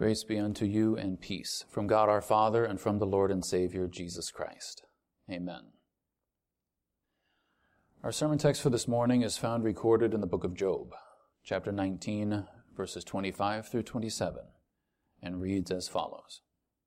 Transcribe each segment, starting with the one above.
Grace be unto you and peace from God our Father and from the Lord and Savior Jesus Christ. Amen. Our sermon text for this morning is found recorded in the book of Job, chapter 19, verses 25 through 27, and reads as follows.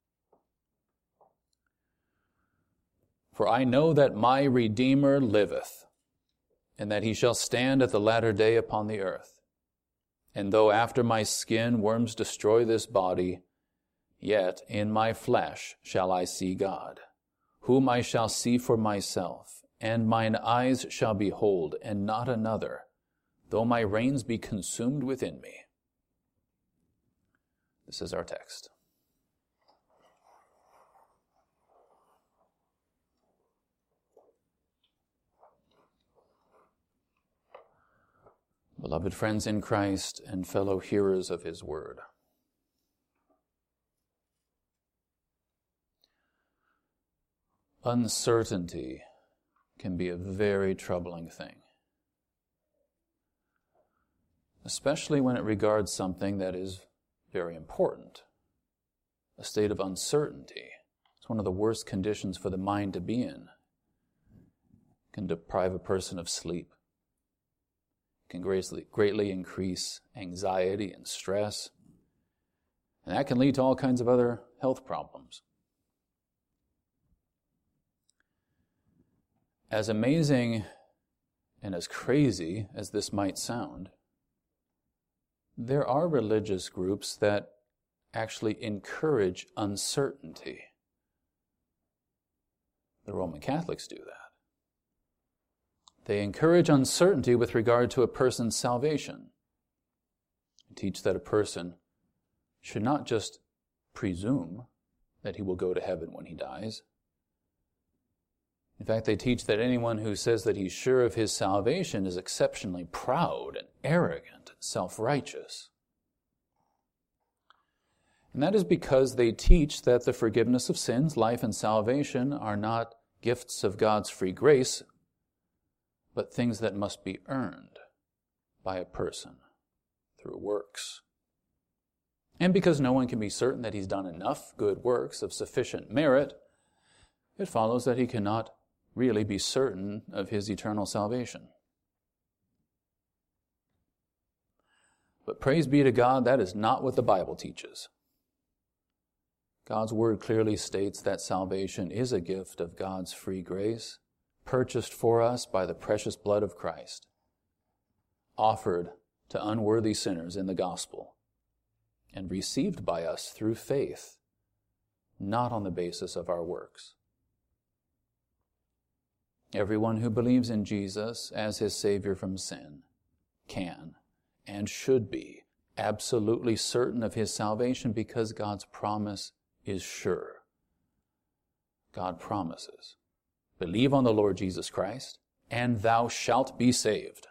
For I know that my Redeemer liveth, and that he shall stand at the latter day upon the earth. And though after my skin worms destroy this body, yet in my flesh shall I see God, whom I shall see for myself, and mine eyes shall behold, and not another, though my reins be consumed within me. This is our text. Beloved friends in Christ and fellow hearers of his word. Uncertainty can be a very troubling thing, especially when it regards something that is very important. A state of uncertainty is one of the worst conditions for the mind to be in. It can deprive a person of sleep. Can greatly increase anxiety and stress. And that can lead to all kinds of other health problems. As amazing and as crazy as this might sound, there are religious groups that actually encourage uncertainty. The Roman Catholics do that. They encourage uncertainty with regard to a person's salvation. They teach that a person should not just presume that he will go to heaven when he dies. In fact, they teach that anyone who says that he's sure of his salvation is exceptionally proud and arrogant and self-righteous. And that is because they teach that the forgiveness of sins, life, and salvation are not gifts of God's free grace, but things that must be earned by a person through works. And because no one can be certain that he's done enough good works of sufficient merit, it follows that he cannot really be certain of his eternal salvation. But praise be to God, that is not what the Bible teaches. God's word clearly states that salvation is a gift of God's free grace, purchased for us by the precious blood of Christ, offered to unworthy sinners in the gospel, and received by us through faith, not on the basis of our works. Everyone who believes in Jesus as his Savior from sin can and should be absolutely certain of his salvation because God's promise is sure. God promises, believe on the Lord Jesus Christ, and thou shalt be saved.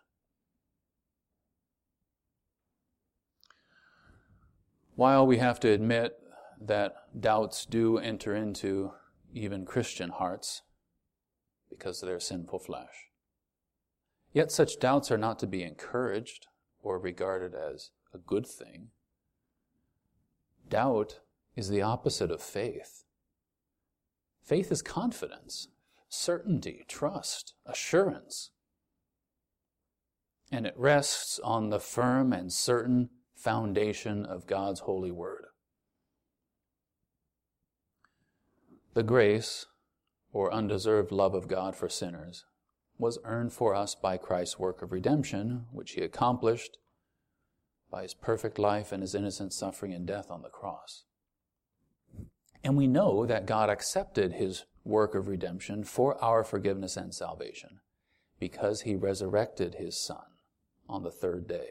While we have to admit that doubts do enter into even Christian hearts because of their sinful flesh, yet such doubts are not to be encouraged or regarded as a good thing. Doubt is the opposite of faith. Faith is confidence, certainty, trust, assurance. And it rests on the firm and certain foundation of God's holy word. The grace, or undeserved love of God for sinners, was earned for us by Christ's work of redemption, which he accomplished by his perfect life and his innocent suffering and death on the cross. And we know that God accepted his work of redemption for our forgiveness and salvation because he resurrected his Son on the third day.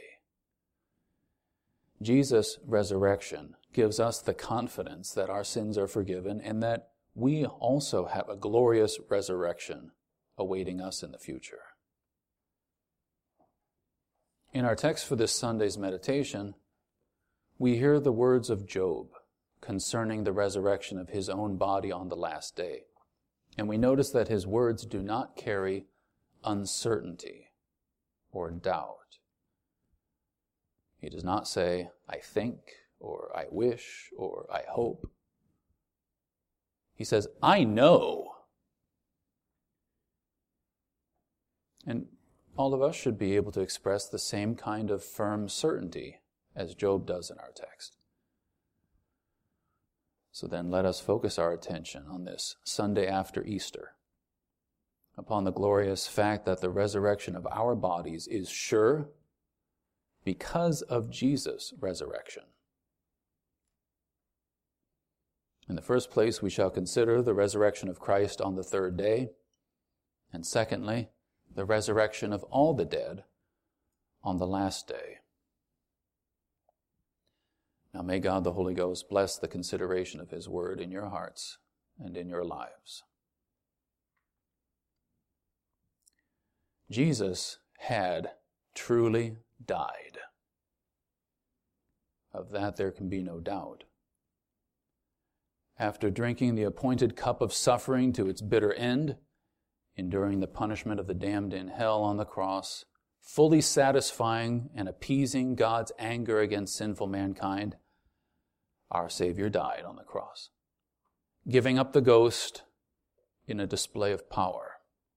Jesus' resurrection gives us the confidence that our sins are forgiven and that we also have a glorious resurrection awaiting us in the future. In our text for this Sunday's meditation, we hear the words of Job concerning the resurrection of his own body on the last day. And we notice that his words do not carry uncertainty or doubt. He does not say, I think, or I wish, or I hope. He says, I know. And all of us should be able to express the same kind of firm certainty as Job does in our text. So then let us focus our attention on this Sunday after Easter, upon the glorious fact that the resurrection of our bodies is sure because of Jesus' resurrection. In the first place, we shall consider the resurrection of Christ on the third day, and secondly, the resurrection of all the dead on the last day. Now may God the Holy Ghost bless the consideration of His word in your hearts and in your lives. Jesus had truly died. Of that there can be no doubt. After drinking the appointed cup of suffering to its bitter end, enduring the punishment of the damned in hell on the cross, fully satisfying and appeasing God's anger against sinful mankind, our Savior died on the cross, giving up the ghost in a display of power.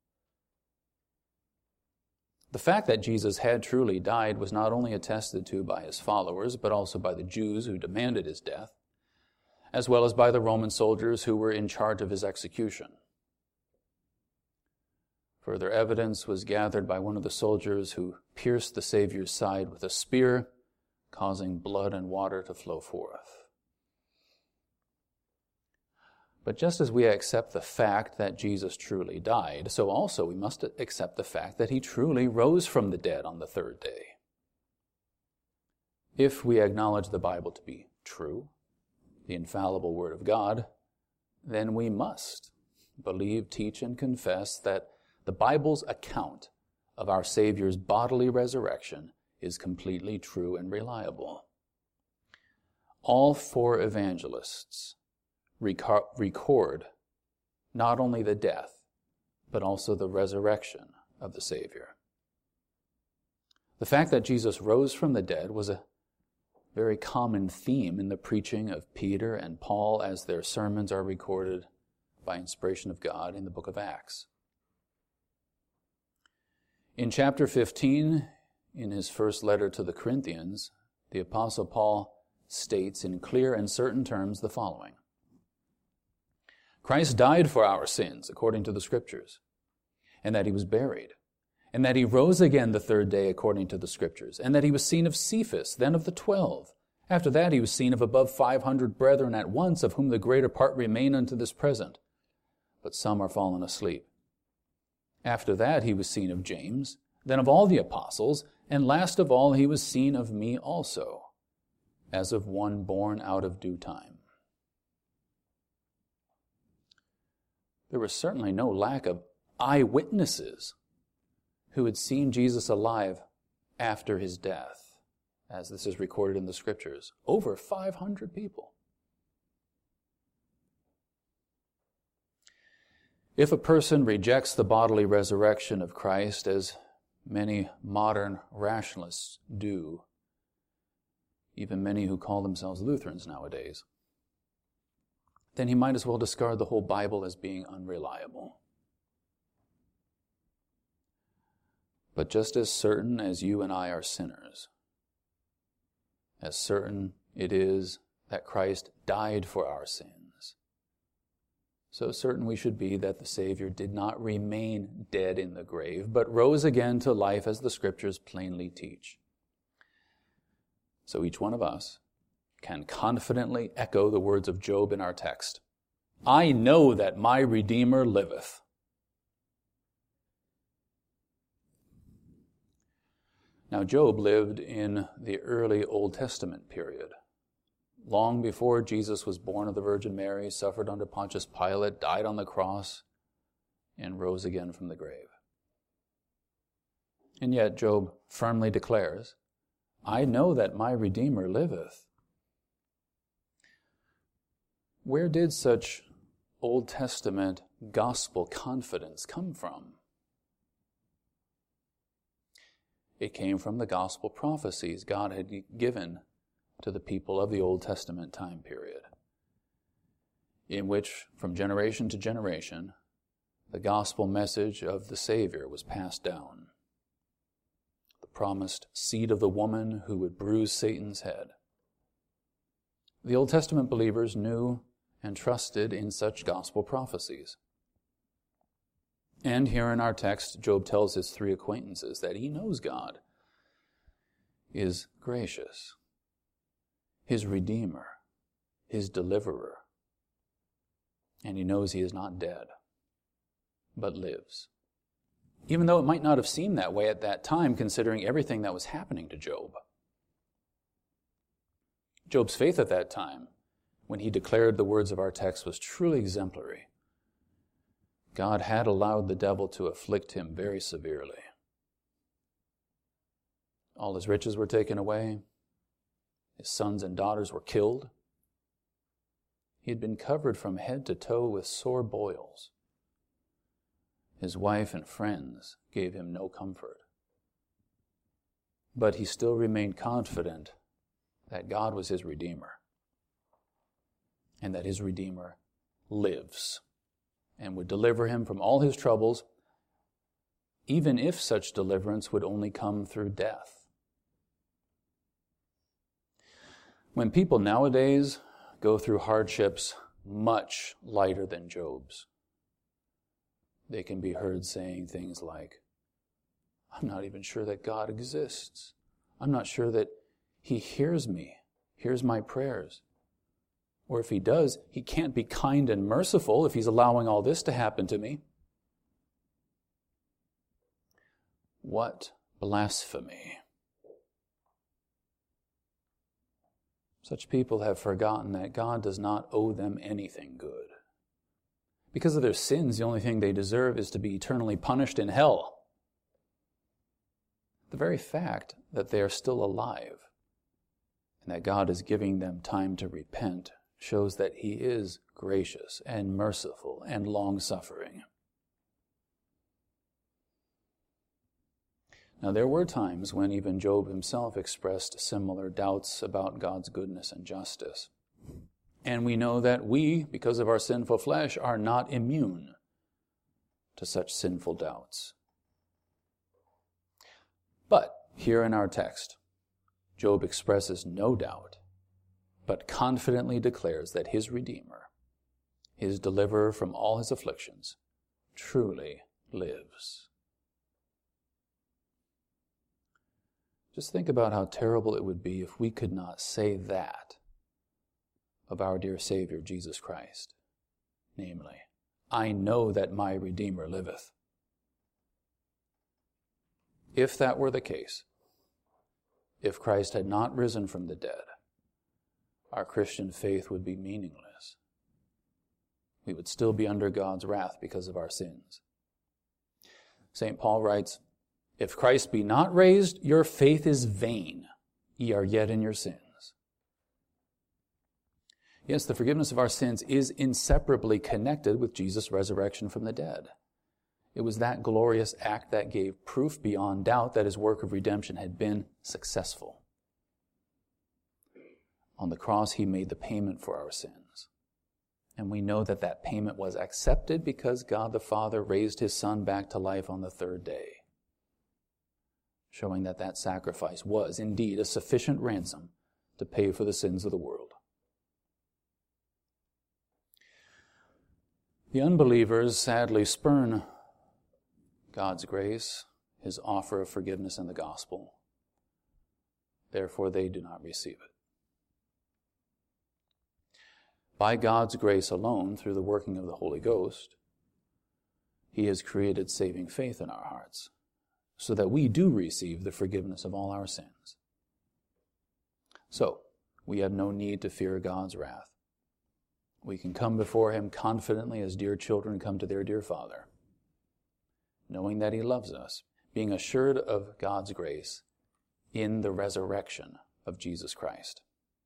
The fact that Jesus had truly died was not only attested to by His followers, but also by the Jews who demanded His death, as well as by the Roman soldiers who were in charge of His execution. Further evidence was gathered by one of the soldiers who pierced the Savior's side with a spear, causing blood and water to flow forth. But just as we accept the fact that Jesus truly died, so also we must accept the fact that He truly rose from the dead on the third day. If we acknowledge the Bible to be true, the infallible Word of God, then we must believe, teach, and confess that the Bible's account of our Savior's bodily resurrection is completely true and reliable. All four evangelists record not only the death, but also the resurrection of the Savior. The fact that Jesus rose from the dead was a very common theme in the preaching of Peter and Paul as their sermons are recorded by inspiration of God in the book of Acts. In chapter 15, in his first letter to the Corinthians, the Apostle Paul states in clear and certain terms the following: Christ died for our sins, according to the Scriptures, and that He was buried, and that He rose again the third day, according to the Scriptures, and that He was seen of Cephas, then of the 12. After that He was seen of above 500 brethren at once, of whom the greater part remain unto this present, but some are fallen asleep. After that He was seen of James, then of all the apostles, and last of all He was seen of me also, as of one born out of due time. There was certainly no lack of eyewitnesses who had seen Jesus alive after His death, as this is recorded in the Scriptures. Over 500 people. If a person rejects the bodily resurrection of Christ, as many modern rationalists do, even many who call themselves Lutherans nowadays, then he might as well discard the whole Bible as being unreliable. But just as certain as you and I are sinners, as certain it is that Christ died for our sins, so certain we should be that the Savior did not remain dead in the grave, but rose again to life, as the Scriptures plainly teach. So each one of us can confidently echo the words of Job in our text. I know that my Redeemer liveth. Now Job lived in the early Old Testament period, long before Jesus was born of the Virgin Mary, suffered under Pontius Pilate, died on the cross, and rose again from the grave. And yet Job firmly declares, I know that my Redeemer liveth. Where did such Old Testament gospel confidence come from? It came from the gospel prophecies God had given to the people of the Old Testament time period, in which, from generation to generation, the gospel message of the Savior was passed down. The promised seed of the woman who would bruise Satan's head. The Old Testament believers knew and trusted in such gospel prophecies. And here in our text, Job tells his three acquaintances that he knows God is gracious, his Redeemer, his Deliverer, and he knows he is not dead, but lives. Even though it might not have seemed that way at that time, considering everything that was happening to Job. Job's faith at that time, when he declared the words of our text, was truly exemplary. God had allowed the devil to afflict him very severely. All his riches were taken away. His sons and daughters were killed. He had been covered from head to toe with sore boils. His wife and friends gave him no comfort. But he still remained confident that God was his Redeemer, and that his Redeemer lives and would deliver him from all his troubles, even if such deliverance would only come through death. When people nowadays go through hardships much lighter than Job's, they can be heard saying things like, "I'm not even sure that God exists. I'm not sure that He hears me, hears my prayers. Or if He does, He can't be kind and merciful if He's allowing all this to happen to me." What blasphemy! Such people have forgotten that God does not owe them anything good. Because of their sins, the only thing they deserve is to be eternally punished in hell. The very fact that they are still alive and that God is giving them time to repent shows that He is gracious and merciful and long-suffering. Now, there were times when even Job himself expressed similar doubts about God's goodness and justice. And we know that we, because of our sinful flesh, are not immune to such sinful doubts. But here in our text, Job expresses no doubt, but confidently declares that his Redeemer, his deliverer from all his afflictions, truly lives. Just think about how terrible it would be if we could not say that of our dear Savior, Jesus Christ. Namely, "I know that my Redeemer liveth." If that were the case, if Christ had not risen from the dead, our Christian faith would be meaningless. We would still be under God's wrath because of our sins. St. Paul writes, "If Christ be not raised, your faith is vain. Ye are yet in your sins." Yes, the forgiveness of our sins is inseparably connected with Jesus' resurrection from the dead. It was that glorious act that gave proof beyond doubt that His work of redemption had been successful. On the cross, He made the payment for our sins. And we know that that payment was accepted because God the Father raised His Son back to life on the third day, showing that that sacrifice was indeed a sufficient ransom to pay for the sins of the world. The unbelievers sadly spurn God's grace, His offer of forgiveness in the gospel. Therefore, they do not receive it. By God's grace alone, through the working of the Holy Ghost, He has created saving faith in our hearts, so that we do receive the forgiveness of all our sins. So, we have no need to fear God's wrath. We can come before Him confidently as dear children come to their dear Father, knowing that He loves us, being assured of God's grace in the resurrection of Jesus Christ.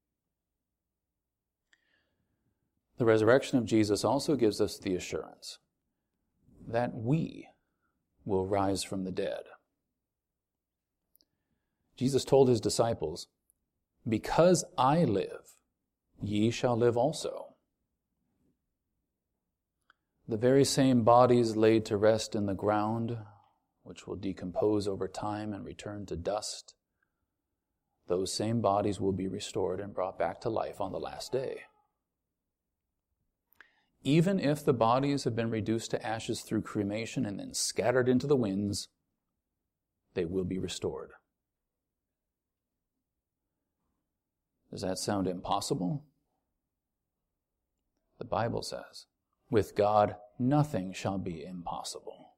The resurrection of Jesus also gives us the assurance that we will rise from the dead. Jesus told His disciples, Because I live, ye shall live also. The very same bodies laid to rest in the ground, which will decompose over time and return to dust, those same bodies will be restored and brought back to life on the last day. Even if the bodies have been reduced to ashes through cremation and then scattered into the winds, they will be restored. Does that sound impossible? The Bible says, with God, nothing shall be impossible.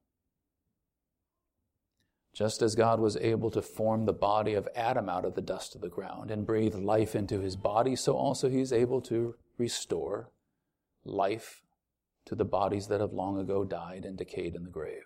Just as God was able to form the body of Adam out of the dust of the ground and breathe life into his body, so also he is able to restore life to the bodies that have long ago died and decayed in the grave.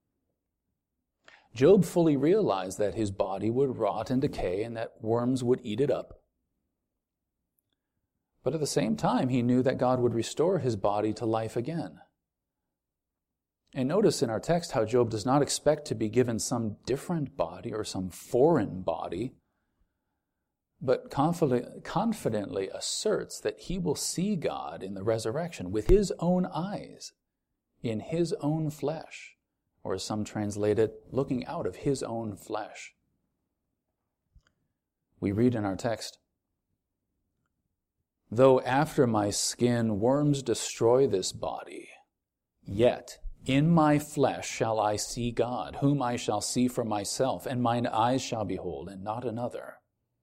Job fully realized that his body would rot and decay and that worms would eat it up. But at the same time, he knew that God would restore his body to life again. And notice in our text how Job does not expect to be given some different body or some foreign body, but confidently asserts that he will see God in the resurrection with his own eyes, in his own flesh, or as some translate it, looking out of his own flesh. We read in our text, though after my skin worms destroy this body, yet in my flesh shall I see God, whom I shall see for myself, and mine eyes shall behold, and not another.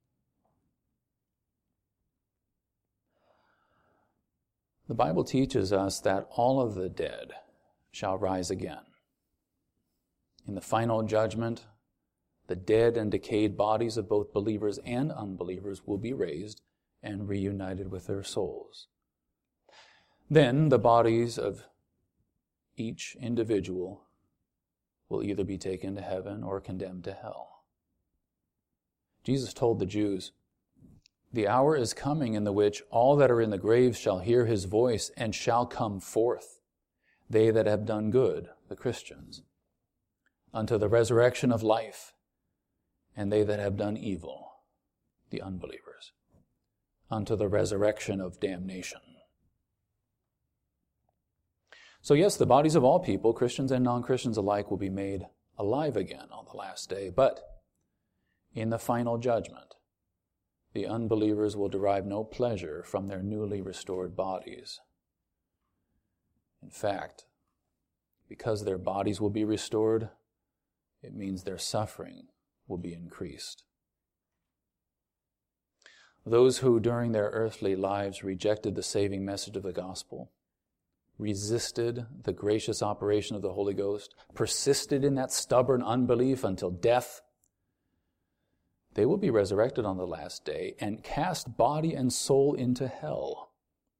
The Bible teaches us that all of the dead shall rise again. In the final judgment, the dead and decayed bodies of both believers and unbelievers will be raised and reunited with their souls. Then the bodies of each individual will either be taken to heaven or condemned to hell. Jesus told the Jews, the hour is coming in the which all that are in the graves shall hear his voice and shall come forth, they that have done good, the Christians, unto the resurrection of life, and they that have done evil, the unbelievers, unto the resurrection of damnation. So yes, the bodies of all people, Christians and non-Christians alike, will be made alive again on the last day, but in the final judgment, the unbelievers will derive no pleasure from their newly restored bodies. In fact, because their bodies will be restored, it means their suffering will be increased. Those who during their earthly lives rejected the saving message of the gospel, resisted the gracious operation of the Holy Ghost, persisted in that stubborn unbelief until death, they will be resurrected on the last day and cast body and soul into hell.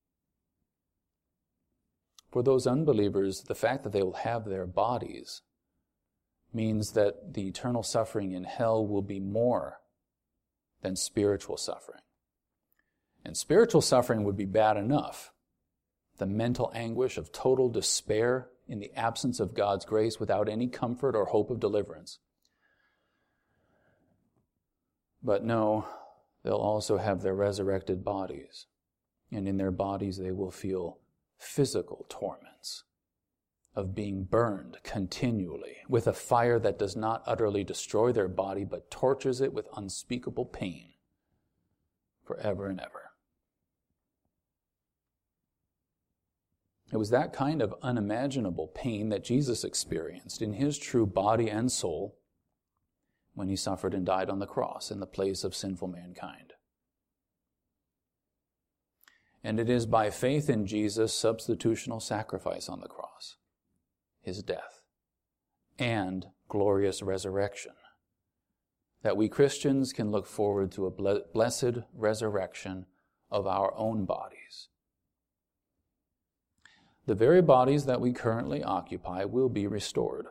For those unbelievers, the fact that they will have their bodies means that the eternal suffering in hell will be more than spiritual suffering. And spiritual suffering would be bad enough. The mental anguish of total despair in the absence of God's grace without any comfort or hope of deliverance. But no, they'll also have their resurrected bodies, and in their bodies they will feel physical torments of being burned continually with a fire that does not utterly destroy their body, but tortures it with unspeakable pain forever and ever. It was that kind of unimaginable pain that Jesus experienced in his true body and soul when he suffered and died on the cross in the place of sinful mankind. And it is by faith in Jesus' substitutional sacrifice on the cross, his death, and glorious resurrection, that we Christians can look forward to a blessed resurrection of our own bodies. The very bodies that we currently occupy will be restored,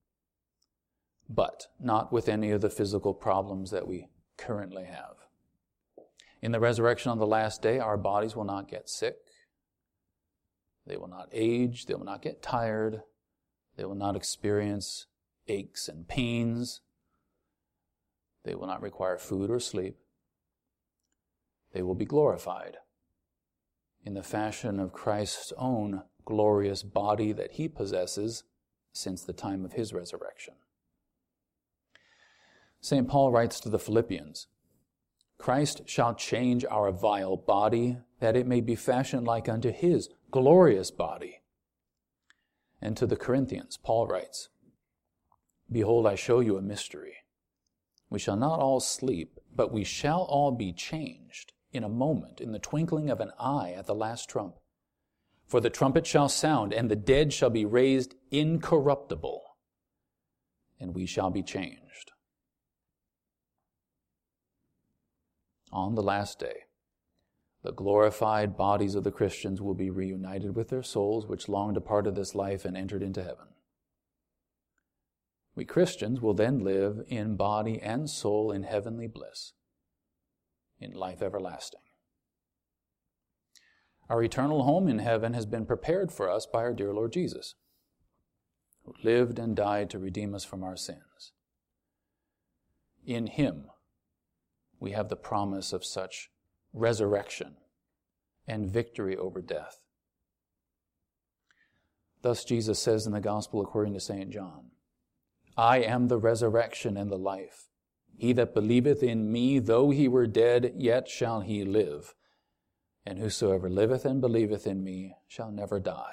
but not with any of the physical problems that we currently have. In the resurrection on the last day, our bodies will not get sick. They will not age. They will not get tired. They will not experience aches and pains. They will not require food or sleep. they will be glorified in the fashion of Christ's own glorious body that he possesses since the time of his resurrection. St. Paul writes to the Philippians, Christ shall change our vile body, that it may be fashioned like unto his glorious body. And to the Corinthians, Paul writes, Behold, I show you a mystery. We shall not all sleep, but we shall all be changed in a moment, in the twinkling of an eye at the last trump. For the trumpet shall sound, and the dead shall be raised incorruptible, and we shall be changed. On the last day, the glorified bodies of the Christians will be reunited with their souls, which long departed this life and entered into heaven. We Christians will then live in body and soul in heavenly bliss, in life everlasting. Our eternal home in heaven has been prepared for us by our dear Lord Jesus, who lived and died to redeem us from our sins. In him, we have the promise of such resurrection and victory over death. Thus Jesus says in the Gospel according to St. John, I am the resurrection and the life. He that believeth in me, though he were dead, yet shall he live. And whosoever liveth and believeth in me shall never die.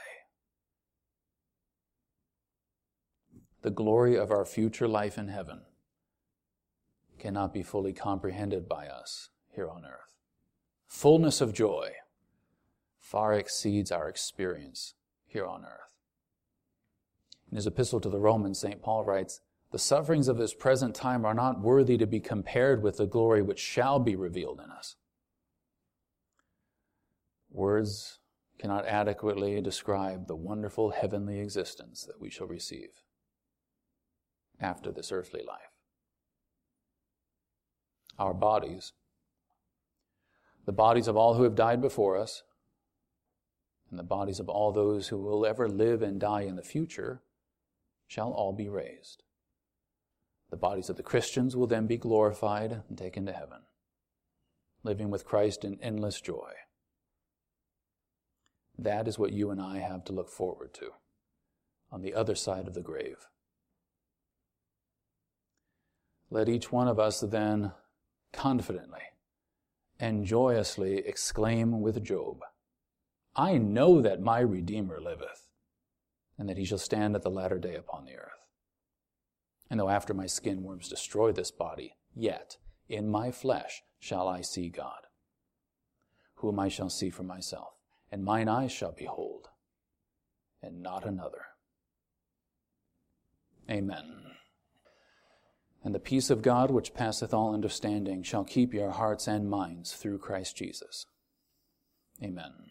The glory of our future life in heaven cannot be fully comprehended by us here on earth. Fullness of joy far exceeds our experience here on earth. In his epistle to the Romans, St. Paul writes, The sufferings of this present time are not worthy to be compared with the glory which shall be revealed in us. Words cannot adequately describe the wonderful heavenly existence that we shall receive after this earthly life. Our bodies, the bodies of all who have died before us, and the bodies of all those who will ever live and die in the future, shall all be raised. The bodies of the Christians will then be glorified and taken to heaven, living with Christ in endless joy. That is what you and I have to look forward to on the other side of the grave. Let each one of us then confidently and joyously exclaim with Job, I know that my Redeemer liveth, and that he shall stand at the latter day upon the earth. And though after my skin worms destroy this body, yet in my flesh shall I see God, whom I shall see for myself, and mine eyes shall behold, and not another. Amen. And the peace of God, which passeth all understanding, shall keep your hearts and minds through Christ Jesus. Amen.